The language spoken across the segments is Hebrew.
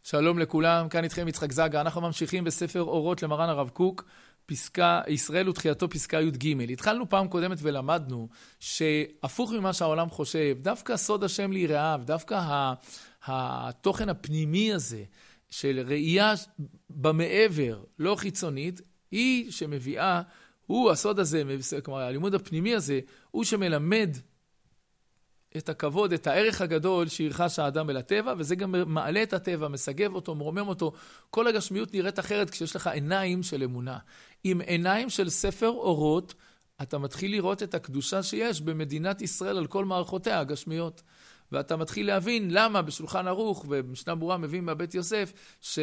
שלום לכולם, כאן איתכם יצחק זגה. אנחנו ממשיכים בספר אורות למרן הרב קוק, פסקה ישראל ותחייתו פסקה י"ג. התחלנו פעם קודמת ולמדנו שהפוך ממה שהעולם חושב, דווקא סוד השם ליראיו, דווקא התוכן הפנימי הזה של ראייה במעבר, לא חיצונית, היא שמביאה, הוא הסוד הזה, כלומר הלימוד הפנימי הזה, הוא שמלמד את הכבוד, את הערך הגדול שירחש האדם אל הטבע, וזה גם מעלה את הטבע, מסגב אותו, מרומם אותו. כל הגשמיות נראית אחרת כשיש לך עיניים של אמונה. עם עיניים של ספר אורות, אתה מתחיל לראות את הקדושה שיש במדינת ישראל על כל מערכותיה הגשמיות. ואתה מתחיל להבין למה בשולחן ערוך ובמשנה ברורה מביאים מהבית יוסף,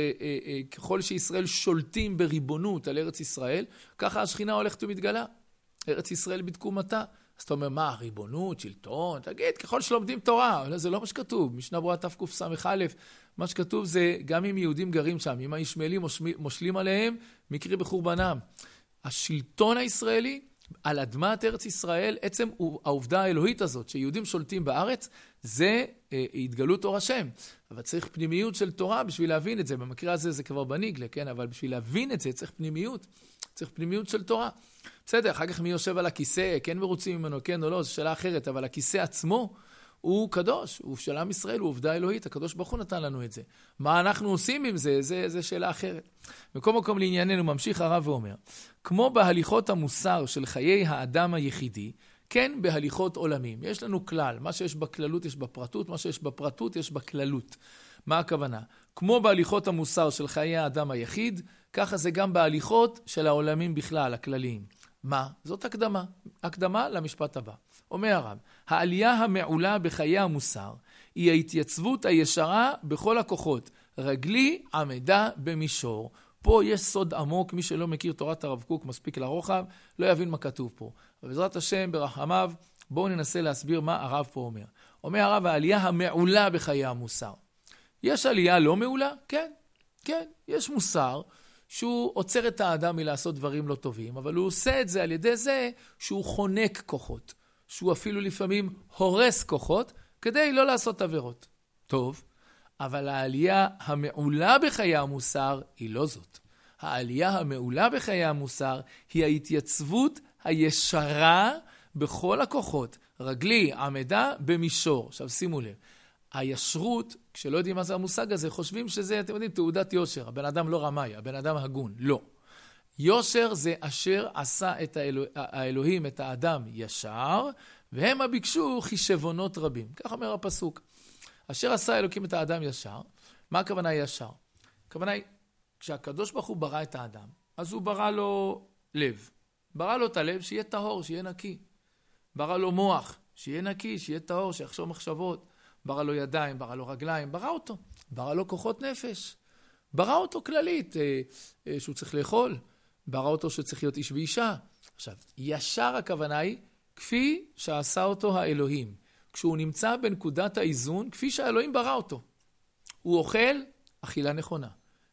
שככל שישראל שולטים בריבונות על ארץ ישראל, ככה השכינה הולכת ומתגלה. ארץ ישראל בתקומתה. אז אתה אומר, מה, ריבונות, שלטון? תגיד, ככל שלומדים תורה, אבל זה לא מה שכתוב. משנה ברורה תקס"א, מה שכתוב זה, גם אם יהודים גרים שם, אם הישמעאלים מושלים עליהם, מקרי בחורבנם. השלטון הישראלי, על אדמת ארץ ישראל, עצם העובדה האלוהית הזאת, שיהודים שולטים בארץ, זה התגלות אור השם. אבל צריך פנימיות של תורה בשביל להבין את זה. במקרה הזה זה כבר בניגלה, כן? אבל בשביל להבין את זה צריך פנימיות. צריך פנימיות של תורה. בסדר, אחר כך מי יושב על הכיסא, כן מרוצים ממנו, כן או לא, זו שאלה אחרת, אבל הכיסא עצמו הוא קדוש, הוא של עם ישראל, הוא עובדה אלוהית, הקדוש ברוך הוא נתן לנו את זה. מה אנחנו עושים עם זה? זה שאלה אחרת. בכל מקום לענייננו ממשיך הרב ואומר, כמו בהליכות המוסר של חיי האדם היחידי, כן בהליכות עולמים. יש לנו כלל, מה שיש בכללות יש בפרטות, מה שיש בפרטות יש בכללות. מה הכוונה? כמו בהליכות המוסר של חיי האדם היחיד, ככה זה גם בהליכות של העולמים בכלל, הכלליים. מה? זאת הקדמה. הקדמה למשפט הבא. אומר הרב, העלייה המעולה בחיי המוסר היא ההתייצבות הישרה בכל הכוחות, רגלי עמדה במישור. פה יש סוד עמוק, מי שלא מכיר תורת הרב קוק מספיק לרוחב, לא יבין מה כתוב פה. ובעזרת השם ברחמיו, בואו ננסה להסביר מה הרב פה אומר. אומר הרב, העלייה המעולה בחיי המוסר. יש עלייה לא מעולה? כן, כן, יש מוסר שהוא עוצר את האדם מלעשות דברים לא טובים, אבל הוא עושה את זה על ידי זה שהוא חונק כוחות, שהוא אפילו לפעמים הורס כוחות, כדי לא לעשות עבירות. טוב, אבל העלייה המעולה בחיי המוסר היא לא זאת. העלייה המעולה בחיי המוסר היא ההתייצבות הישרה בכל הכוחות, רגלי, עמדה, במישור. עכשיו שימו לב, הישרות, כשלא יודעים מה זה המושג הזה, חושבים שזה, אתם יודעים, תעודת יושר. הבן אדם לא רמאי, הבן אדם הגון. לא. יושר זה אשר עשה את האלוהים, את האדם ישר, והם הביקשו חישבונות רבים. כך אומר הפסוק. אשר עשה אלוקים את האדם ישר, מה הכוונה ישר? הכוונה היא, כשהקדוש ברוך הוא ברא את האדם, אז הוא ברא לו לב. ברא לו את הלב שיהיה טהור, שיהיה נקי. ברא לו מוח, שיהיה נקי, שיהיה טהור, שיחשוב מחשבות. ברא לו ידיים, ברא לו רגליים, ברא אותו. ברא לו כוחות נפש. ברא אותו כללית, שהוא צריך לאכול. ברא אותו שצריך להיות איש ואישה. עכשיו, ישר הכוונה היא, כפי שעשה אותו האלוהים. כשהוא נמצא בנקודת האיזון, כפי שהאלוהים ברא אותו. הוא אוכל, אכילה נכונה.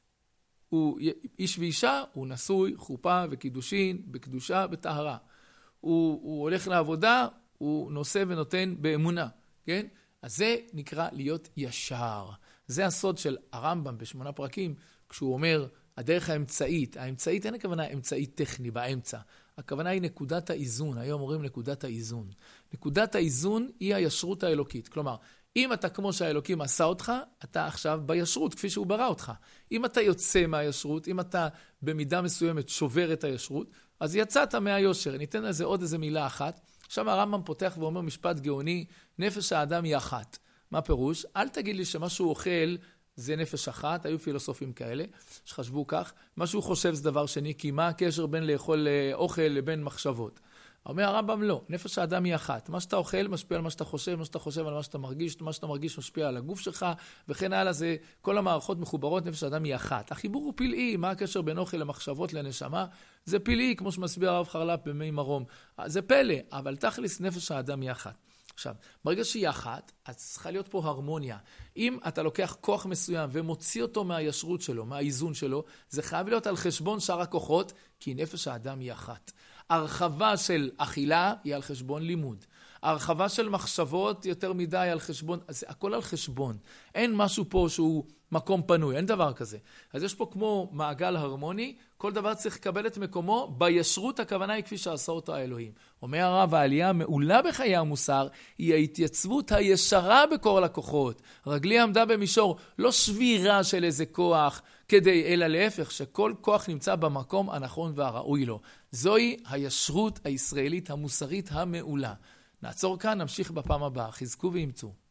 הוא איש ואישה, הוא נשוי, חופה וקידושין, בקדושה, בטהרה. הוא הולך לעבודה, הוא נושא ונותן באמונה. כן? אז זה נקרא להיות ישר. זה הסוד של הרמב"ם בשמונה פרקים, כשהוא אומר, הדרך האמצעית, האמצעית אין הכוונה אמצעית טכני באמצע. הכוונה היא נקודת האיזון, היום אומרים נקודת האיזון. נקודת האיזון היא הישרות האלוקית. כלומר, אם אתה כמו שהאלוקים עשה אותך, אתה עכשיו בישרות, כפי שהוא ברא אותך. אם אתה יוצא מהישרות, אם אתה במידה מסוימת שובר את הישרות, אז יצאת מהיושר. ניתן לזה עוד איזה מילה אחת. עכשיו הרמב"ם פותח ואומר משפט גאוני, נפש האדם היא אחת. מה פירוש? אל תגיד לי שמה שהוא אוכל זה נפש אחת, היו פילוסופים כאלה שחשבו כך, מה שהוא חושב זה דבר שני, כי מה הקשר בין לאכול אוכל לבין מחשבות? אומר הרמב"ם לא, נפש האדם היא אחת, מה שאתה אוכל משפיע על מה שאתה חושב, מה שאתה חושב על מה שאתה מרגיש, מה שאתה מרגיש משפיע על הגוף שלך, וכן הלאה זה, כל המערכות מחוברות, נפש האדם היא אחת. החיבור הוא פלאי, מה הקשר בין אוכל למחשבות לנשמה? זה פלאי, כמו שמסביר הרב חרל"פ במי מרום, זה פלא, אבל תכלס נפש האדם היא אחת. עכשיו, ברגע שהיא אחת, אז צריכה להיות פה הרמוניה. אם אתה לוקח כוח מסוים ומוציא אותו מהישרות שלו, מהאיזון שלו, זה חייב להיות על חשבון שאר הכוחות, כי נפש האדם היא אחת. הרחבה של אכילה היא על חשבון לימוד. הרחבה של מחשבות יותר מדי על חשבון, אז הכל על חשבון. אין משהו פה שהוא מקום פנוי, אין דבר כזה. אז יש פה כמו מעגל הרמוני, כל דבר צריך לקבל את מקומו, בישרות הכוונה היא כפי שעשה אותו האלוהים. אומר הרב, העלייה המעולה בחיי המוסר, היא ההתייצבות הישרה בכל הכוחות. רגלי עמדה במישור, לא שבירה של איזה כוח, כדי, אלא להפך, שכל כוח נמצא במקום הנכון והראוי לו. זוהי הישרות הישראלית המוסרית המעולה. נעצור כאן, נמשיך בפעם הבאה. חזקו ואמצו.